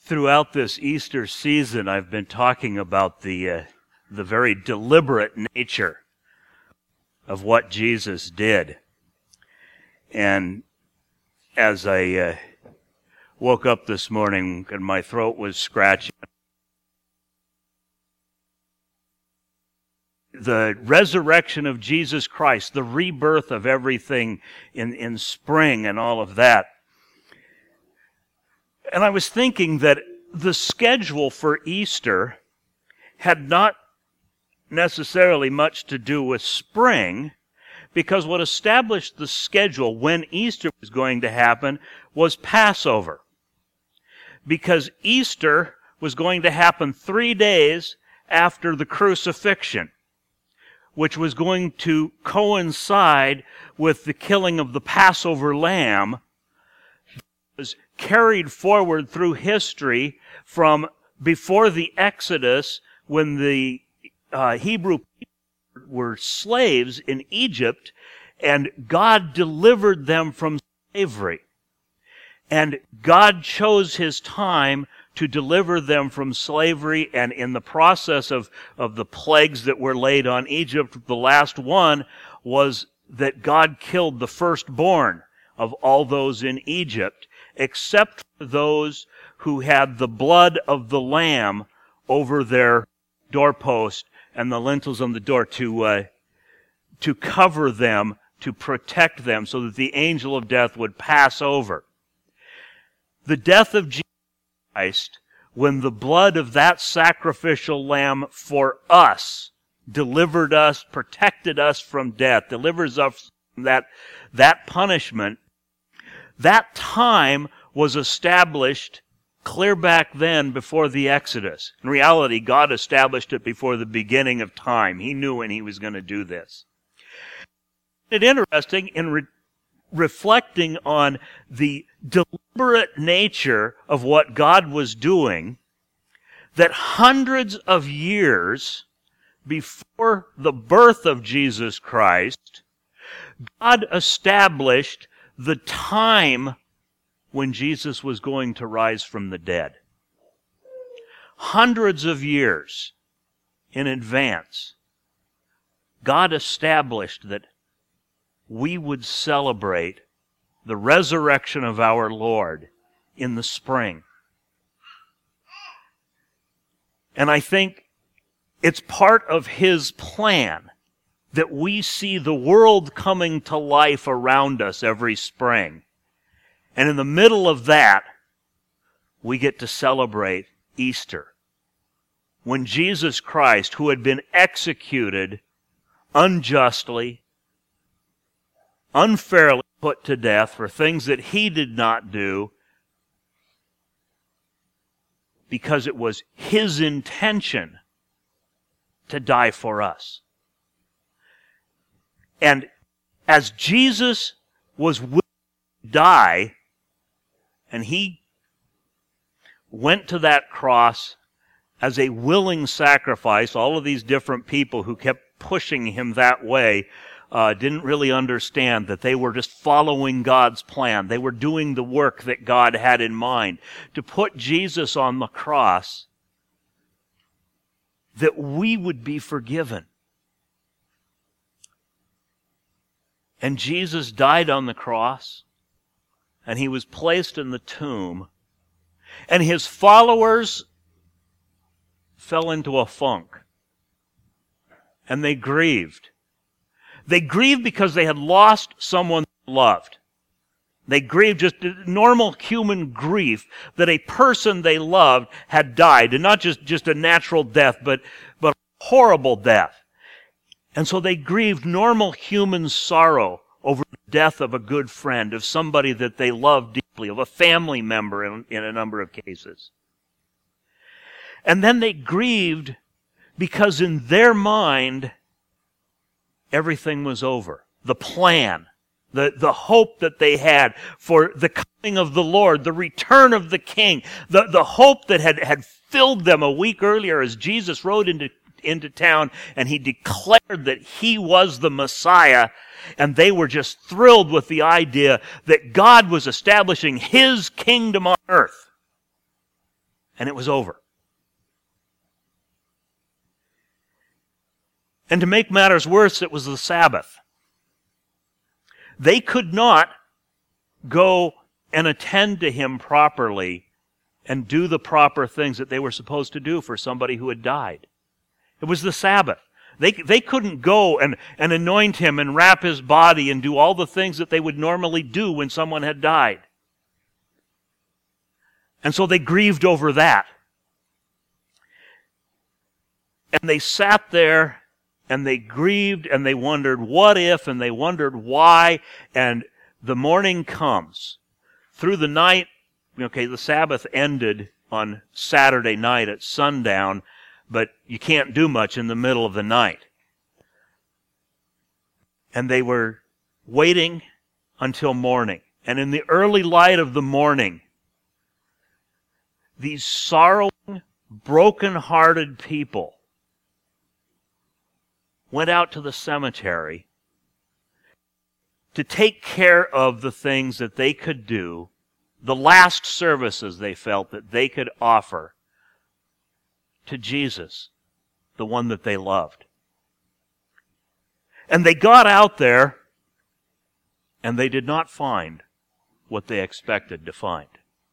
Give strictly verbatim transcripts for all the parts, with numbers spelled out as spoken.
Throughout this Easter season, I've been talking about the uh, the very deliberate nature of what Jesus did. And as I uh, woke up this morning and my throat was scratchy, the resurrection of Jesus Christ, the rebirth of everything in, in spring and all of that. And I was thinking that the schedule for Easter had not necessarily much to do with spring, because what established the schedule when Easter was going to happen was Passover. Because Easter was going to happen three days after the crucifixion, which was going to coincide with the killing of the Passover lamb, was carried forward through history from before the Exodus, when the uh, Hebrew people were slaves in Egypt, and God delivered them from slavery. And God chose His time to deliver them from slavery, and in the process of, of the plagues that were laid on Egypt, the last one was that God killed the firstborn of all those in Egypt, except for those who had the blood of the lamb over their doorpost and the lintels on the door to uh, to cover them, to protect them, so that the angel of death would pass over. The death of Jesus Christ, when the blood of that sacrificial lamb for us delivered us, protected us from death, delivers us from that, that punishment, that time was established clear back then before the Exodus. In reality, God established it before the beginning of time. He knew when He was going to do this. It's interesting in re- reflecting on the deliberate nature of what God was doing, that hundreds of years before the birth of Jesus Christ, God established the time when Jesus was going to rise from the dead. Hundreds of years in advance, God established that we would celebrate the resurrection of our Lord in the spring. And I think it's part of His plan that we see the world coming to life around us every spring. And in the middle of that, we get to celebrate Easter, when Jesus Christ, who had been executed unjustly, unfairly put to death for things that He did not do, because it was His intention to die for us. And as Jesus was willing to die, and He went to that cross as a willing sacrifice, all of these different people who kept pushing Him that way uh, didn't really understand that they were just following God's plan. They were doing the work that God had in mind to put Jesus on the cross, that we would be forgiven. And Jesus died on the cross, and He was placed in the tomb, and His followers fell into a funk, and they grieved. They grieved because they had lost someone they loved. They grieved just normal human grief that a person they loved had died, and not just, just a natural death, but, but a horrible death. And so they grieved normal human sorrow over the death of a good friend, of somebody that they loved deeply, of a family member in, in a number of cases. And then they grieved because in their mind, everything was over. The plan, the, the hope that they had for the coming of the Lord, the return of the King, the, the hope that had, had filled them a week earlier as Jesus rode into into town and He declared that He was the Messiah, and they were just thrilled with the idea that God was establishing His kingdom on earth. And it was over. And to make matters worse, it was the Sabbath. They could not go and attend to him properly and do the proper things that they were supposed to do for somebody who had died. It was the Sabbath. They, they couldn't go and, and anoint him and wrap his body and do all the things that they would normally do when someone had died. And so they grieved over that. And they sat there and they grieved and they wondered what if and they wondered why. And the morning comes. Through the night, okay, the Sabbath ended on Saturday night at sundown, but you can't do much in the middle of the night. And they were waiting until morning. And in the early light of the morning, these sorrowing, broken-hearted people went out to the cemetery to take care of the things that they could do, the last services they felt that they could offer to Jesus, the one that they loved. And they got out there, and they did not find what they expected to find.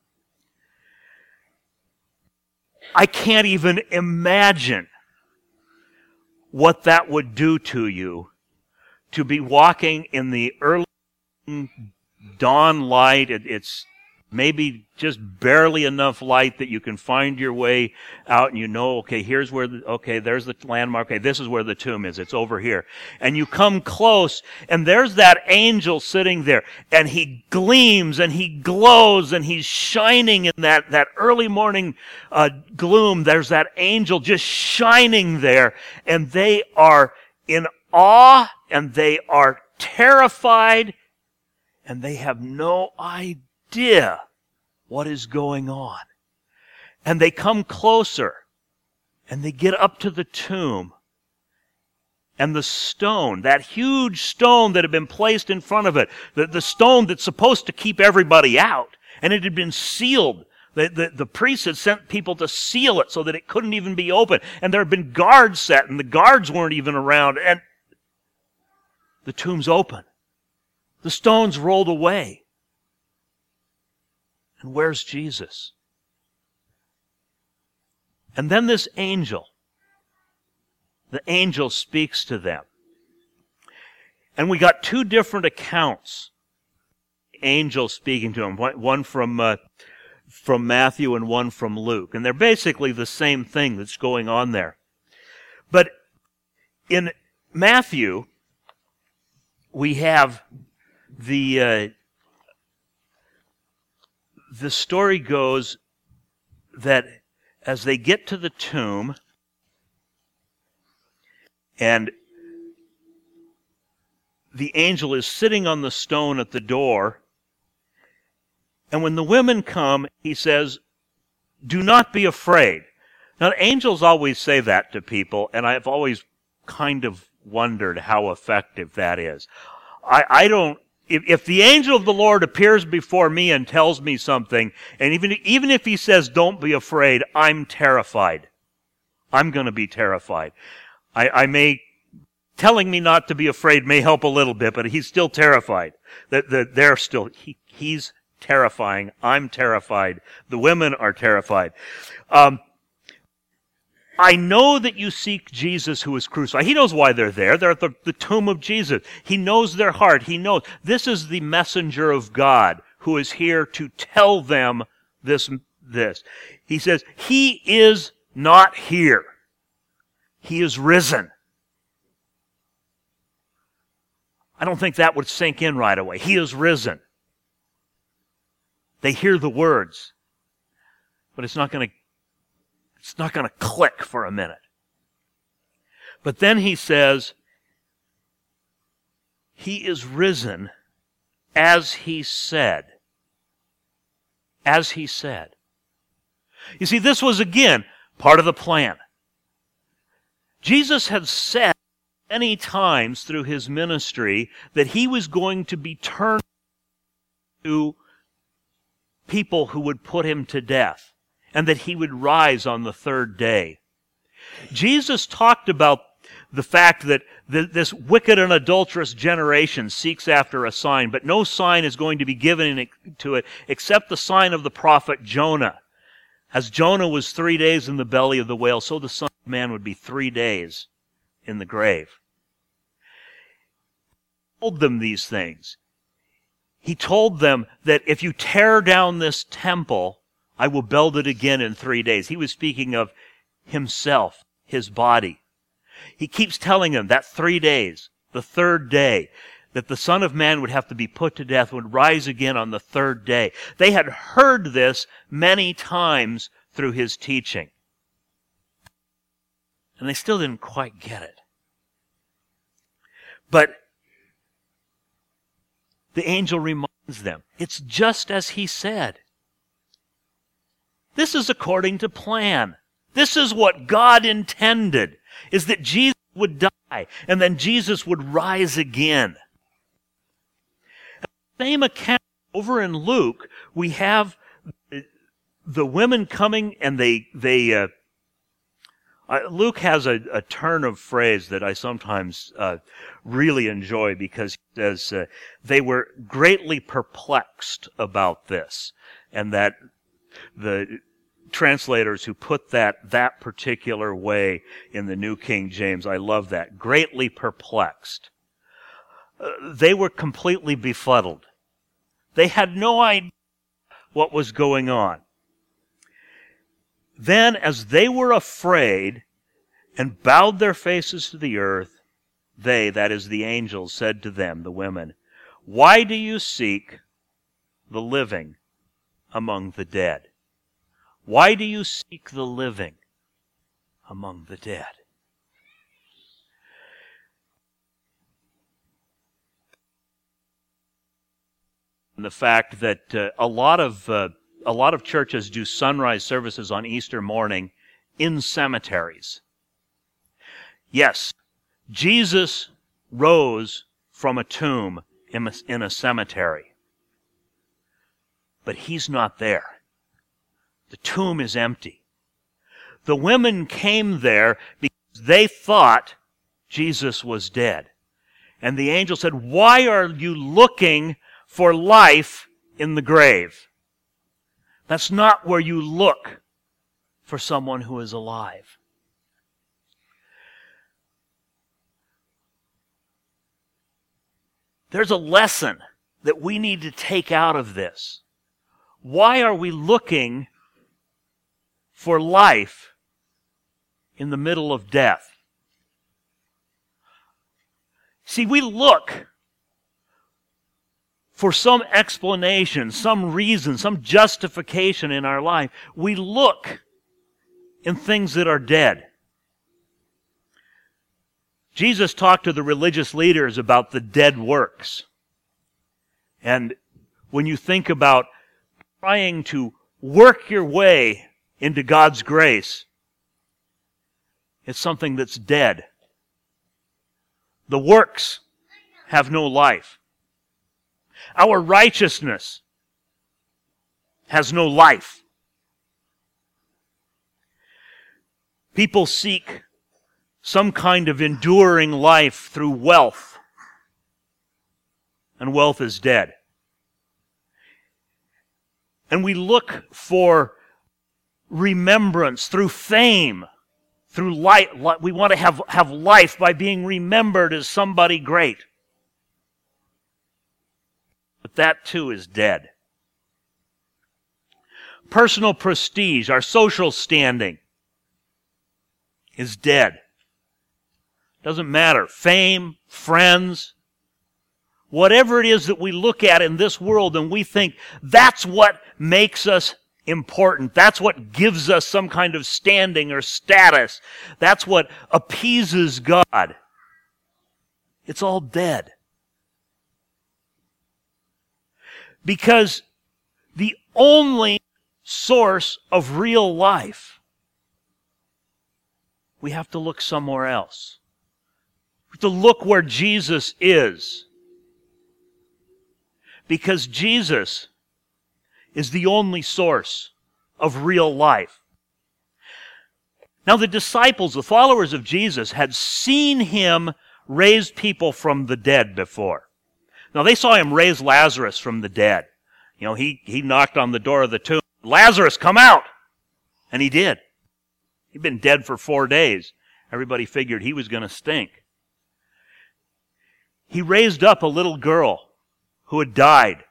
I can't even imagine what that would do to you, to be walking in the early dawn light. It, it's maybe just barely enough light that you can find your way out and you know, okay, here's where, the, okay, there's the landmark. Okay, this is where the tomb is. It's over here. And you come close and there's that angel sitting there and he gleams and he glows and he's shining in that, that early morning uh, gloom. There's that angel just shining there and they are in awe and they are terrified and they have no idea what is going on. And they come closer and they get up to the tomb. And the stone, that huge stone that had been placed in front of it, the, the stone that's supposed to keep everybody out, and it had been sealed. The, the, the priests had sent people to seal it so that it couldn't even be opened. And there had been guards set, and the guards weren't even around. And the tomb's open. The stone's rolled away. And where's Jesus? And then this angel, the angel speaks to them. And we got two different accounts. Angel speaking to them, one from uh, from Matthew and one from Luke. And they're basically the same thing that's going on there. But in Matthew, we have the uh, the story goes that as they get to the tomb, and the angel is sitting on the stone at the door, and when the women come, he says, "Do not be afraid." Now, angels always say that to people, and I've always kind of wondered how effective that is. I, I don't, if, if the angel of the Lord appears before me and tells me something, and even, even if he says, "Don't be afraid," I'm terrified. I'm going to be terrified. I, I may, telling me not to be afraid may help a little bit, but he's still terrified. That, that they're still, he, he's terrifying. I'm terrified. The women are terrified. Um, I know that you seek Jesus who is crucified. He knows why they're there. They're at the, the tomb of Jesus. He knows their heart. He knows. This is the messenger of God who is here to tell them this, this. He says, he is not here. He is risen. I don't think that would sink in right away. He is risen. They hear the words, but it's not going to It's not going to click for a minute. But then he says, he is risen as he said. As he said. You see, this was again part of the plan. Jesus had said many times through his ministry that he was going to be turned to people who would put him to death. and that he would rise on the third day. Jesus talked about the fact that th- this wicked and adulterous generation seeks after a sign, but no sign is going to be given to it except the sign of the prophet Jonah. As Jonah was three days in the belly of the whale, so the Son of Man would be three days in the grave. He told them these things. He told them that if you tear down this temple, I will build it again in three days. He was speaking of himself, his body. He keeps telling them that three days, the third day, that the Son of Man would have to be put to death, would rise again on the third day. They had heard this many times through his teaching. And they still didn't quite get it. But the angel reminds them, it's just as he said. This is according to plan. This is what God intended, is that Jesus would die, and then Jesus would rise again. Same account over in Luke, we have the women coming and they, they uh, uh, Luke has a, a turn of phrase that I sometimes uh, really enjoy, because he says uh, they were greatly perplexed about this, and that the translators who put that that particular way in the New King James, I love that, greatly perplexed. Uh, they were completely befuddled. They had no idea what was going on. Then, as they were afraid and bowed their faces to the earth, they, that is the angels, said to them, the women, why do you seek the living among the dead? Why do you seek the living among the dead? And the fact that uh, a lot of uh, a lot of churches do sunrise services on Easter morning in cemeteries. Yes, Jesus rose from a tomb in a, in a cemetery, but he's not there. The tomb is empty. The women came there because they thought Jesus was dead. And the angel said, why are you looking for life in the grave? That's not where you look for someone who is alive. There's a lesson that we need to take out of this. Why are we looking for life in the middle of death? See, we look for some explanation, some reason, some justification in our life. We look in things that are dead. Jesus talked to the religious leaders about the dead works. And when you think about trying to work your way into God's grace, it's something that's dead. The works have no life. Our righteousness has no life. People seek some kind of enduring life through wealth, and wealth is dead. And we look for remembrance through fame, through light. We want to have, have life by being remembered as somebody great. But that too is dead. Personal prestige, our social standing, is dead. Doesn't matter. Fame, friends, whatever it is that we look at in this world and we think that's what makes us important. That's what gives us some kind of standing or status. That's what appeases God. It's all dead. Because the only source of real life, we have to look somewhere else. We have to look where Jesus is. Because Jesus is the only source of real life. Now the disciples, the followers of Jesus, had seen him raise people from the dead before. Now they saw him raise Lazarus from the dead. You know, he, he knocked on the door of the tomb. Lazarus, come out! And he did. He'd been dead for four days. Everybody figured he was going to stink. He raised up a little girl who had died.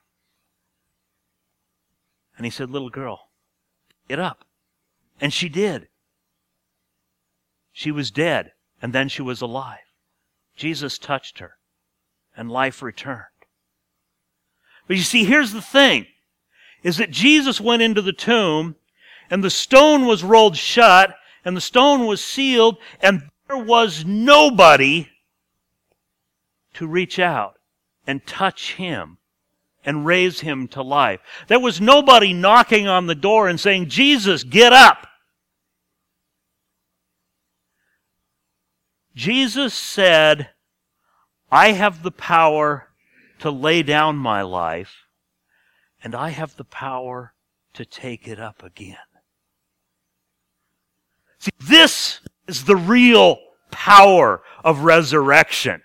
And he said, little girl, get up. And she did. She was dead, and then she was alive. Jesus touched her, and life returned. But you see, here's the thing, is that Jesus went into the tomb, and the stone was rolled shut, and the stone was sealed, and there was nobody to reach out and touch him and raise him to life. There was nobody knocking on the door and saying, Jesus, get up. Jesus said, I have the power to lay down my life, and I have the power to take it up again. See, this is the real power of resurrection.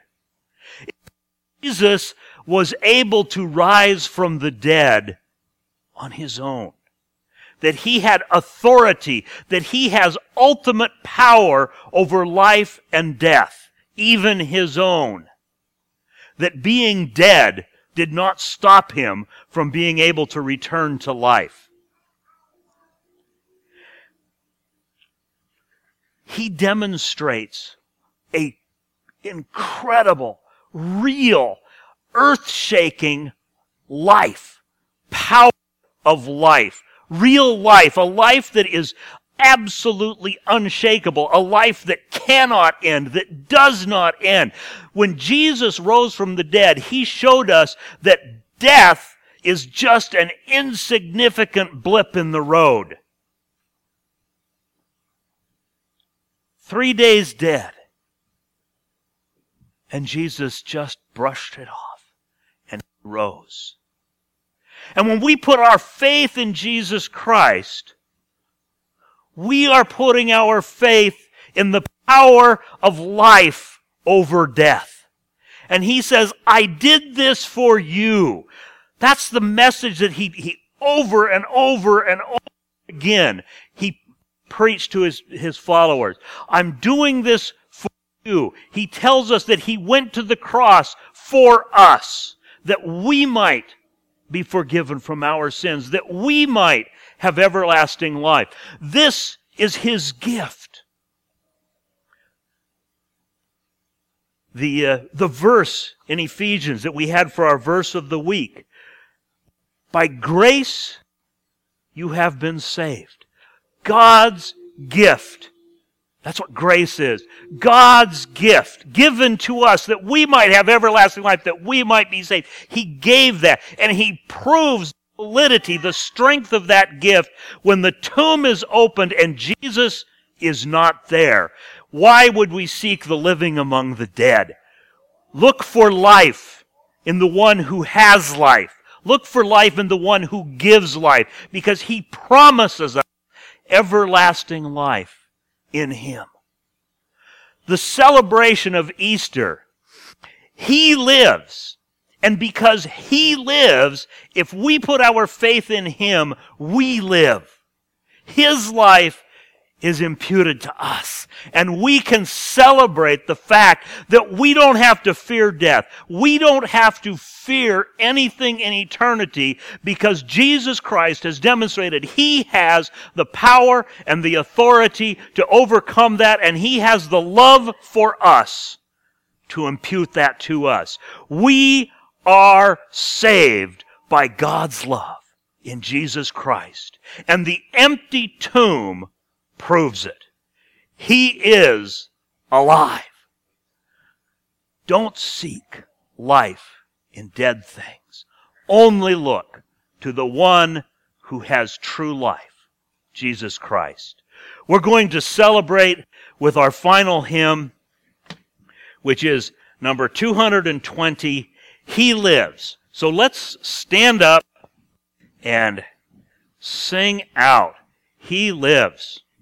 Jesus was able to rise from the dead on his own. That he had authority, that he has ultimate power over life and death, even his own. That being dead did not stop him from being able to return to life. He demonstrates a incredible, real, earth-shaking life, power of life, real life, a life that is absolutely unshakable, a life that cannot end, that does not end. When Jesus rose from the dead, he showed us that death is just an insignificant blip in the road. Three days dead. And Jesus just brushed it off and rose. And when we put our faith in Jesus Christ, we are putting our faith in the power of life over death. And he says, I did this for you. That's the message that he, he over and over and over again, he preached to his, his followers. I'm doing this for you. He tells us that he went to the cross for us, that we might be forgiven from our sins, that we might have everlasting life. This is his gift. The, uh, the verse in Ephesians that we had for our verse of the week. By grace you have been saved. God's gift. That's what grace is. God's gift given to us that we might have everlasting life, that we might be saved. He gave that, and he proves the validity, the strength of that gift when the tomb is opened and Jesus is not there. Why would we seek the living among the dead? Look for life in the one who has life. Look for life in the one who gives life, because he promises us everlasting life in him. The celebration of Easter, he lives. And because he lives, if we put our faith in him, we live. His life is imputed to us. And we can celebrate the fact that we don't have to fear death. We don't have to fear anything in eternity, because Jesus Christ has demonstrated he has the power and the authority to overcome that, and he has the love for us to impute that to us. We are saved by God's love in Jesus Christ. And the empty tomb proves it. He is alive. Don't seek life in dead things. Only look to the one who has true life, Jesus Christ. We're going to celebrate with our final hymn, which is number two hundred twenty, He Lives. So let's stand up and sing out, He lives.